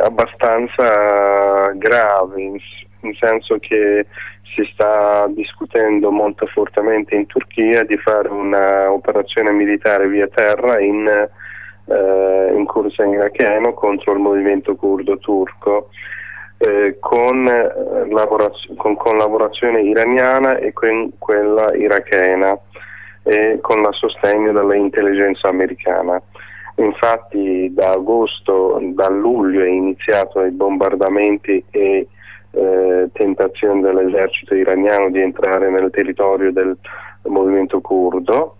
abbastanza grave, in senso che si sta discutendo molto fortemente in Turchia di fare una operazione militare via terra in Kurdistan iracheno contro il movimento curdo turco, con collaborazione iraniana e con quella irachena, e con il sostegno dell'intelligenza americana. Infatti da luglio è iniziato i bombardamenti e tentazioni dell'esercito iraniano di entrare nel territorio del movimento curdo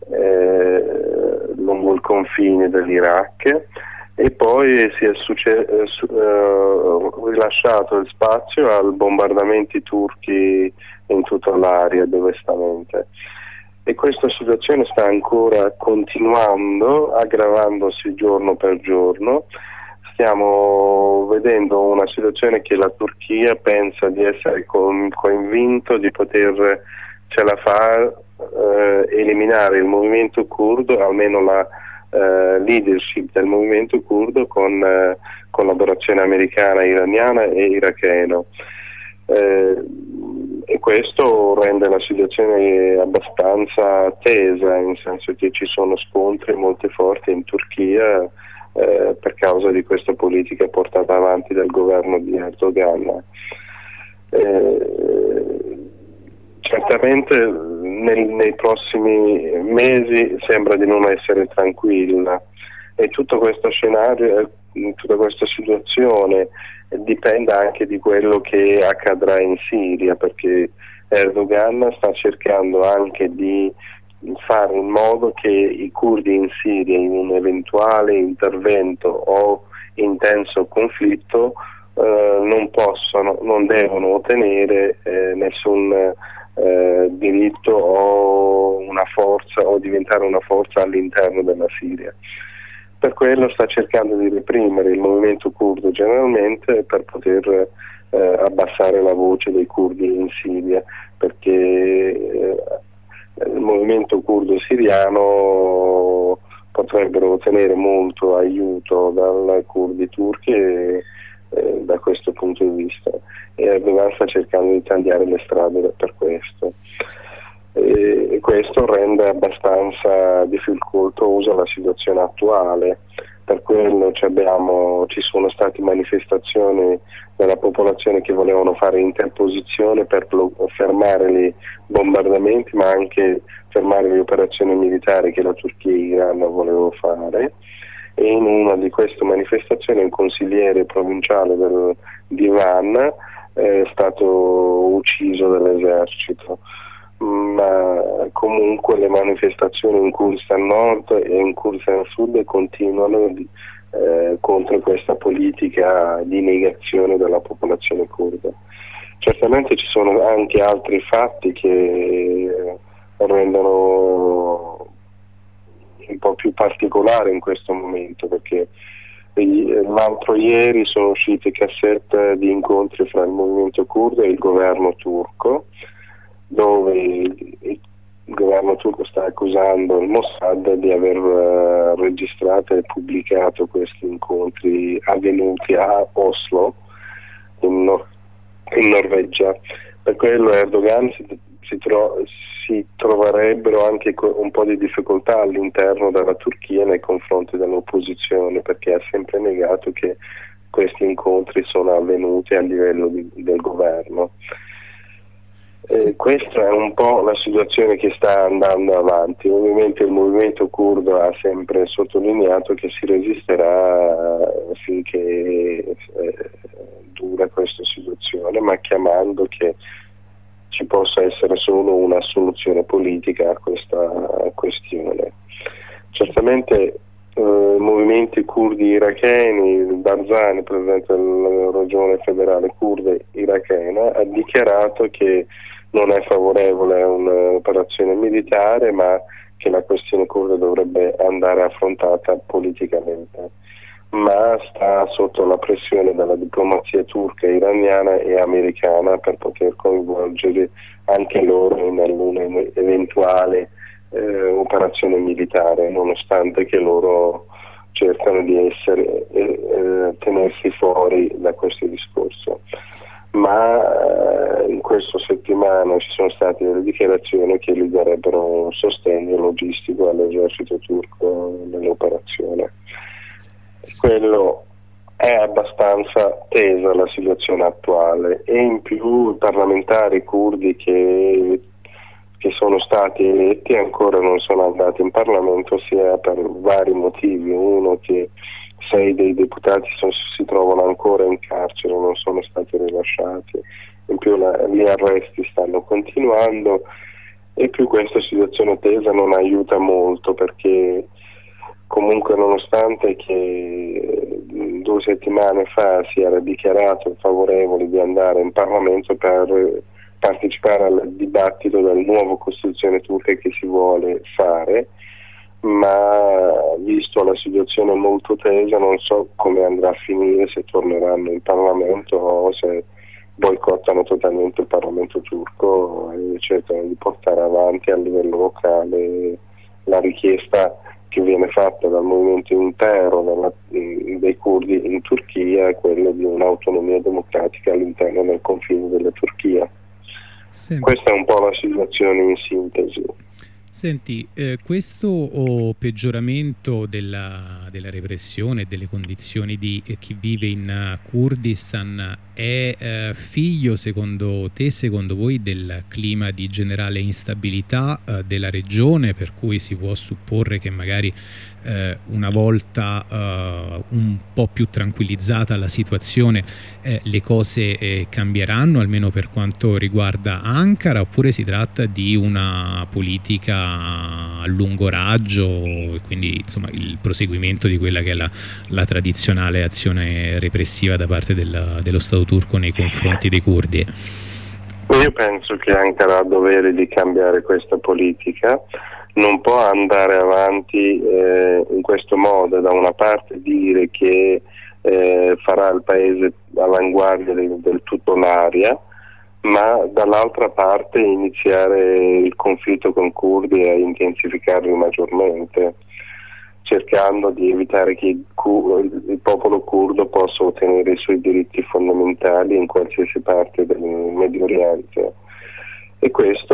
lungo il confine dell'Iraq, e poi si è rilasciato il spazio ai bombardamenti turchi in tutta l'area devastamente. E questa situazione sta ancora continuando, aggravandosi giorno per giorno. Stiamo vedendo una situazione che la Turchia pensa di essere convinto di potercela fare, eliminare il movimento curdo, almeno la leadership del movimento curdo, con collaborazione americana, iraniana e iracheno. E questo rende la situazione abbastanza tesa, nel senso che ci sono scontri molto forti in Turchia per causa di questa politica portata avanti dal governo di Erdogan. Certamente nei prossimi mesi sembra di non essere tranquilla, e tutto questo scenario, tutta questa situazione dipende anche di quello che accadrà in Siria, perché Erdogan sta cercando anche di fare in modo che i curdi in Siria, in un eventuale intervento o intenso conflitto, non devono ottenere nessun diritto o una forza, o diventare una forza all'interno della Siria. Per quello sta cercando di reprimere il movimento curdo generalmente, per poter abbassare la voce dei curdi in Siria, perché il movimento curdo siriano potrebbero ottenere molto aiuto dai curdi turchi da questo punto di vista, e Erdogan sta cercando di tagliare le strade per questo. E questo rende abbastanza difficoltosa la situazione attuale. Per quello ci sono state manifestazioni della popolazione che volevano fare interposizione per fermare i bombardamenti, ma anche fermare le operazioni militari che la Turchia e l'Iran volevano fare. E in una di queste manifestazioni un consigliere provinciale di Van è stato ucciso dall'esercito. Ma comunque le manifestazioni in Kurdistan Nord e in Kurdistan Sud continuano contro questa politica di negazione della popolazione curda. Certamente ci sono anche altri fatti che rendono un po' più particolare in questo momento, perché l'altro ieri sono uscite cassette di incontri fra il movimento curdo e il governo turco, dove il governo turco sta accusando il Mossad di aver registrato e pubblicato questi incontri avvenuti a Oslo, in Norvegia. Per quello Erdogan si troverebbero anche un po' di difficoltà all'interno della Turchia nei confronti dell'opposizione, perché ha sempre negato che questi incontri sono avvenuti a livello del governo. Questa è un po' la situazione che sta andando avanti. Ovviamente il movimento curdo ha sempre sottolineato che si resisterà finché dura questa situazione, ma chiamando che ci possa essere solo una soluzione politica a questa questione. Certamente movimenti curdi iracheni, Barzani, presidente della regione federale kurda irachena, ha dichiarato che non è favorevole a un'operazione militare, ma che la questione kurda dovrebbe andare affrontata politicamente, ma sta sotto la pressione della diplomazia turca, iraniana e americana per poter coinvolgere anche loro in un'eventuale operazione militare, nonostante che loro cercano di tenersi fuori da questo discorso. Ma in questa settimana ci sono state delle dichiarazioni che gli darebbero un sostegno logistico all'esercito turco nell'operazione. Quello è abbastanza tesa la situazione attuale, e in più i parlamentari curdi che sono stati eletti ancora non sono andati in Parlamento, sia per vari motivi. Uno, che 6 dei deputati si trovano ancora in carcere, non sono stati rilasciati, in più gli arresti stanno continuando, e più questa situazione tesa non aiuta molto, perché comunque, nonostante che 2 settimane fa si era dichiarato favorevole di andare in Parlamento per partecipare al dibattito della nuova Costituzione turca che si vuole fare, ma visto la situazione molto tesa non so come andrà a finire, se torneranno in Parlamento o se boicottano totalmente il Parlamento turco e cercano di portare avanti a livello locale la richiesta che viene fatta dal movimento intero dei curdi in Turchia, è quello di un'autonomia democratica all'interno del confine della Turchia. Questa è un po' la situazione in sintesi. Senti, questo peggioramento della repressione e delle condizioni di chi vive in Kurdistan è figlio, secondo te, secondo voi, del clima di generale instabilità della regione, per cui si può supporre che magari una volta un po' più tranquillizzata la situazione le cose cambieranno, almeno per quanto riguarda Ankara, oppure si tratta di una politica a lungo raggio e quindi insomma il proseguimento di quella che è la tradizionale azione repressiva da parte dello Stato turco nei confronti dei curdi? Io penso che Ankara ha dovere di cambiare questa politica, non può andare avanti in questo modo, da una parte dire che farà il paese all'avanguardia del tutto l'area, ma dall'altra parte iniziare il conflitto con i curdi e intensificarlo maggiormente, cercando di evitare che il popolo curdo possa ottenere i suoi diritti fondamentali in qualsiasi parte del Medio Oriente. E questo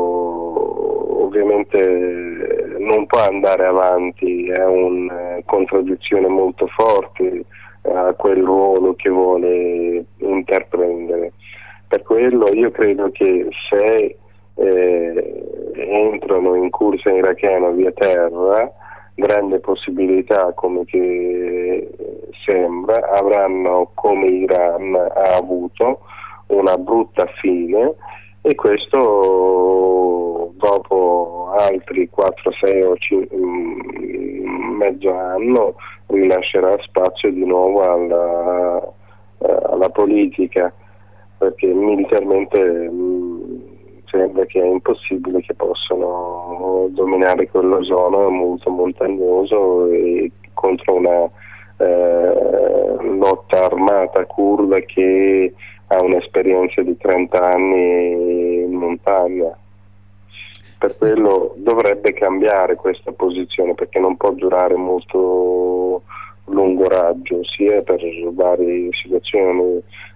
ovviamente non può andare avanti, è una contraddizione molto forte a quel ruolo che vuole intraprendere. Per quello io credo che se entrano in corsa irachena via terra, grande possibilità, come che sembra, avranno, come Iran ha avuto, una brutta fine, e questo dopo altri 4, 6 o 5, mezzo anno rilascerà spazio di nuovo alla politica, perché militarmente sembra che è impossibile che possano dominare quella zona molto montagnoso e contro una lotta armata curda che ha un'esperienza di 30 anni in montagna. Per quello dovrebbe cambiare questa posizione, perché non può durare molto lungo raggio, sia per varie situazioni,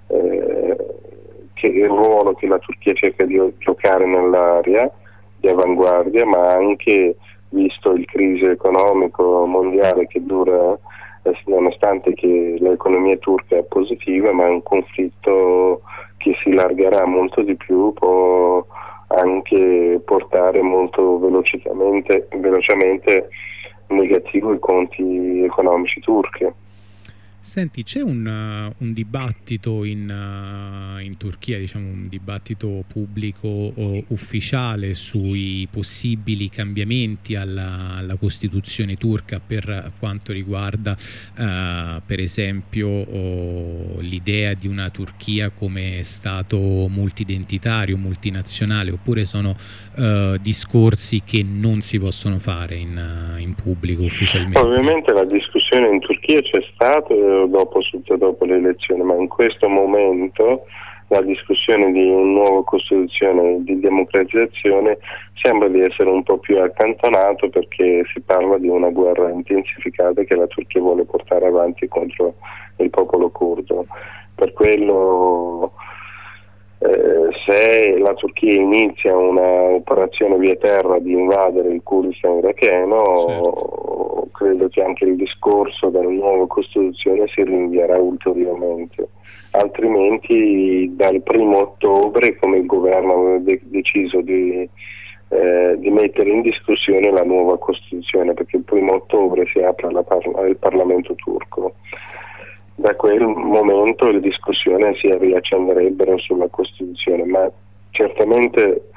che il ruolo che la Turchia cerca di giocare nell'area di avanguardia, ma anche visto il crisi economico mondiale che dura, nonostante che l'economia turca è positiva, ma è un conflitto che si allargherà molto di più, può anche portare molto velocemente negativo i conti economici turchi. Senti, c'è un dibattito in Turchia, diciamo un dibattito pubblico o ufficiale sui possibili cambiamenti alla Costituzione turca per quanto riguarda per esempio l'idea di una Turchia come Stato multidentitario, multinazionale, oppure sono discorsi che non si possono fare in pubblico ufficialmente? Ovviamente la discussione in Turchia c'è stata subito dopo le elezioni, ma in questo momento la discussione di una nuova Costituzione di democratizzazione sembra di essere un po' più accantonato, perché si parla di una guerra intensificata che la Turchia vuole portare avanti contro il popolo Per quello se la Turchia inizia un'operazione via terra di invadere il Kurdistan iracheno, certo, credo che anche il discorso della nuova Costituzione si rinvierà ulteriormente. Altrimenti dal 1° ottobre, come il governo aveva deciso di mettere in discussione la nuova Costituzione, perché il 1° ottobre si apre il Parlamento turco. Da quel momento le discussioni si riaccenderebbero sulla Costituzione, ma certamente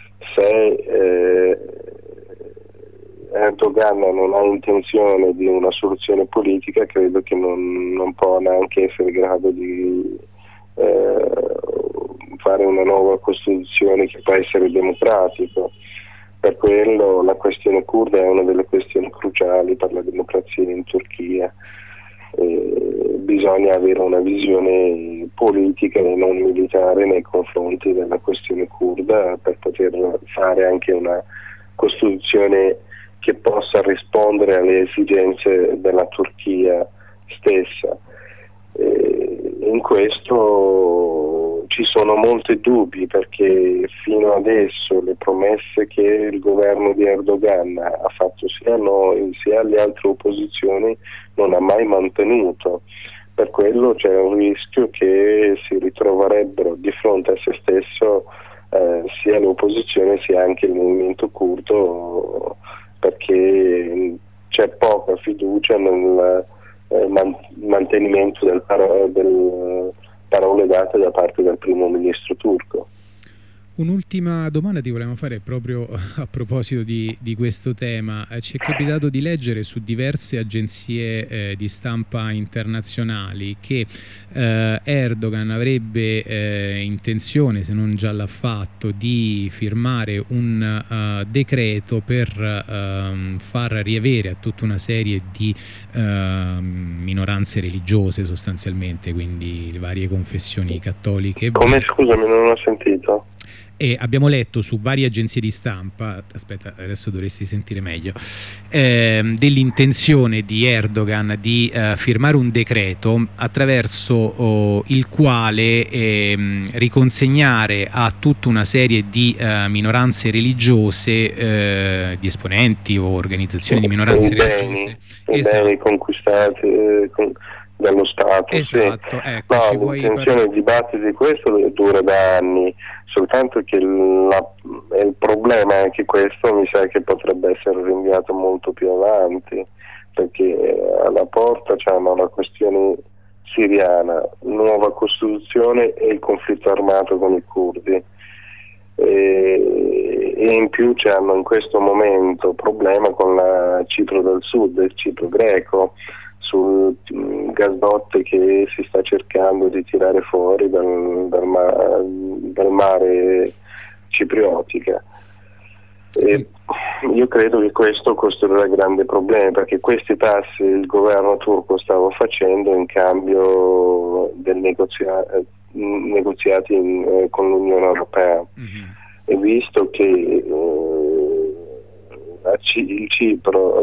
se Erdogan non ha intenzione di una soluzione politica, credo che non può neanche essere in grado di fare una nuova Costituzione che può essere democratica. Per quello la questione curda è una delle questioni cruciali per la democrazia in Turchia. Bisogna avere una visione politica e non militare nei confronti della questione curda per poter fare anche una Costituzione che possa rispondere alle esigenze della Turchia stessa. In questo ci sono molti dubbi, perché fino adesso le promesse che il governo di Erdogan ha fatto sia a noi sia alle altre opposizioni non ha mai mantenuto. Per quello c'è un rischio che si ritroverebbero di fronte a se stesso sia l'opposizione sia anche il movimento curdo, perché c'è poca fiducia nel mantenimento del parole date da parte del primo ministro turco. Un'ultima domanda ti volevamo fare proprio a proposito di questo tema. Ci è capitato di leggere su diverse agenzie di stampa internazionali che Erdogan avrebbe intenzione, se non già l'ha fatto, di firmare un decreto per far riavere a tutta una serie di minoranze religiose, sostanzialmente, quindi le varie confessioni cattoliche. Come, scusami, non ho sentito. E abbiamo letto su varie agenzie di stampa, aspetta, adesso dovresti sentire meglio, dell'intenzione di Erdogan di firmare un decreto attraverso il quale riconsegnare a tutta una serie di minoranze religiose, di esponenti o organizzazioni di minoranze religiose, i beni conquistati dallo Stato. Esatto, sì. Ecco, No, l'intenzione del dibattito di questo dura da anni, soltanto che il problema è che questo mi sa che potrebbe essere rinviato molto più avanti, perché alla porta c'hanno la questione siriana, nuova Costituzione e il conflitto armato con i curdi. E in più c'hanno in questo momento problema con la Cipro del Sud, il Cipro greco, sul gasdotto che si sta cercando di tirare fuori dal mare cipriotica. E io credo che questo costerà grande problema, perché questi passi il governo turco stava facendo in cambio del negoziati con l'Unione Europea. E visto che il Cipro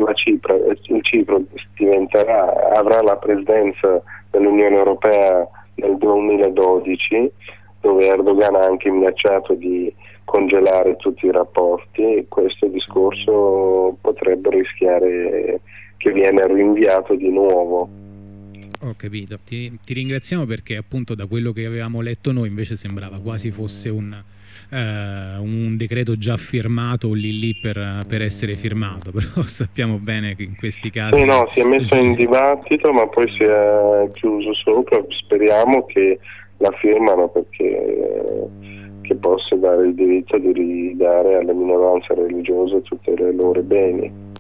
avrà la presidenza dell'Unione Europea nel 2012, dove Erdogan ha anche minacciato di congelare tutti i rapporti, e questo discorso potrebbe rischiare che viene rinviato di nuovo. Ho capito, ti ringraziamo, perché appunto da quello che avevamo letto noi invece sembrava quasi fosse un decreto già firmato lì per essere firmato, però sappiamo bene che in questi casi... Sì, no, si è messo in dibattito ma poi si è chiuso sopra. Speriamo che la firmano, perché che possa dare il diritto di ridare alle minoranze religiose tutte le loro beni.